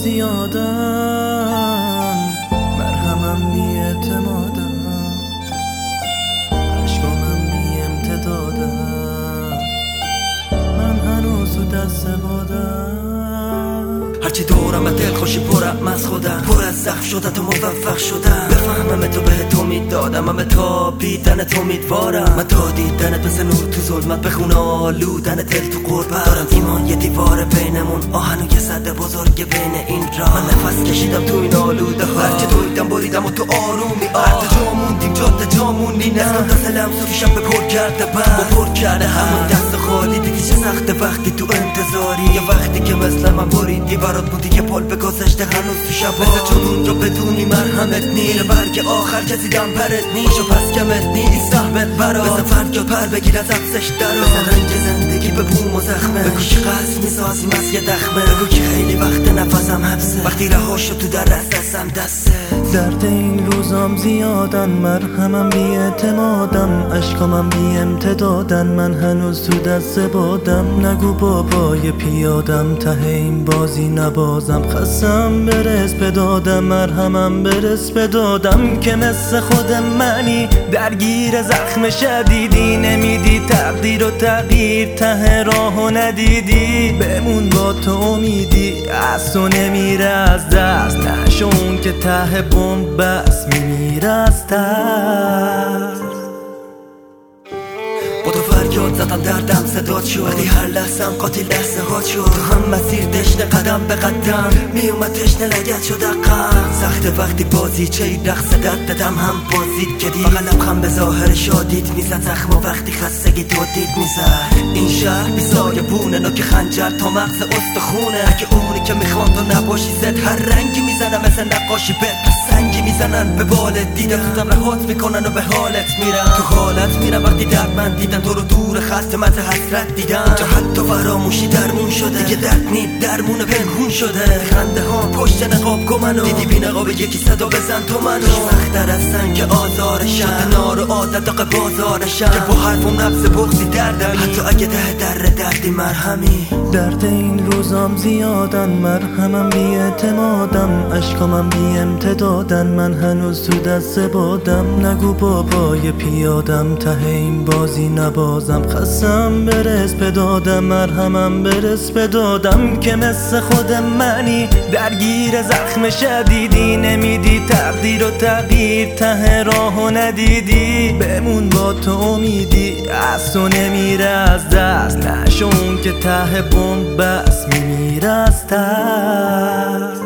زیادن، مرهمم بی اعتمادم، عشقامم بی امتدادم، من هنوز تو دست بادم. هرچی دورم دلخوشی پرم از خودم، پر از زخم شده تو موفق شدم، بفهمم تو بهت امید دادم، من به تابیدنت امیدوارم، من تا دیدنت مثل نور تو ظلمت، به خون آلودن دل تو قربت دارم، ایمان یه دیوار بینمون، آهن و یه سد بزرگ بین این راه، من نفس کشیدم تو این آلوده ها، هرچی دویدم بریدم و تو آرومی هر جا موندیم جاده جامونی نه دست لمسو فیشم به پر کرده بند با پر کرده همون دست خالی دیگه چه سخته وقتی تو انتظاری، یه وقتی که مثل من بریدی برات بودی که پل به گذشته هنوز تو شبا، مثل چون رو بدونی مرهمت نیره برگ آخر کسی دم پرت نیش و پس کمت نی سهمت برا بزن فریاد پر بگیر از عبسش درا، بزن رنگ زندگی به بوم و زخمه، بگو که قصد میسازیم از یه دخمه، بگو که خیلی وقت نفسم حبسه وقتی رها شد تو در دستم دسته. درد این روزام زیادن، مرهمم بی اعتمادم، عشقامم بی امتدادن، من هنوز تو دست بادم، نگو بابای پیادم ته این بازی نبازم، خستم برس بدادم، مرهمم برس بدادم که مثل خود منی درگیر زخم شدیدی، نمیدی تقدیر و تغییر ته راهو ندیدی، بمون با تو امیدی از تو نمیره از دست، نشون که ته بمب بس میمیره از ترس. با تو فریاد زدم دردم صدات شد، ولی هر لحظم قاتل دست هات شد، تو هم مسیر تشنه قدم به قدم میومد تشنه لگت شد اقم، سخت وقتی بازی چه رقص دد دادم هم بازید کدی، فقط لبخم به ظاهر شادیت میزد زخم و وقتی خستگی دودید میزد، این شهر بیزای بونه نوک خنجر تا مغز استخونه، اگه اونی که میخوام تو نباشی زد هر رنگی میزنم مثل نقاشی بد سنگی میزنن به بالت دیدم خودم رهات میکنن و به حالت میرم، تو حالت میرم وقتی درد من دیدم تو رو دور خط مت حسرت دیدم، جا حتی فراموشی درمون شده دیگه درد نید درمون پنهون شده، خنده ها پشت نقاب گمنو دیدی بی نقاب یکی صدا بزن تو منو، سخت‌تر از سنگ آزارشم نار و عادت داغ بازارشم که با حرفم نفس بغضی دردمی، حتی اگه ته دردی مرهمی. درد این روزام زیادن، مرهمم بی اعتمادم، عشقامم بی امتدادن، من هنوز تو دست بادم، نگو بابای پیادم ته این بازی نبازم، خستم برس بدادم، مرهمم برس بدادم که مثل خود منی درگیر زخم شدیدی، نمیدی تقدیر و تغییر ته راهو ندیدی، بمون با تو امیدی از تو نمیره از دست، نشون که ته بمب بس میمیره از ترس.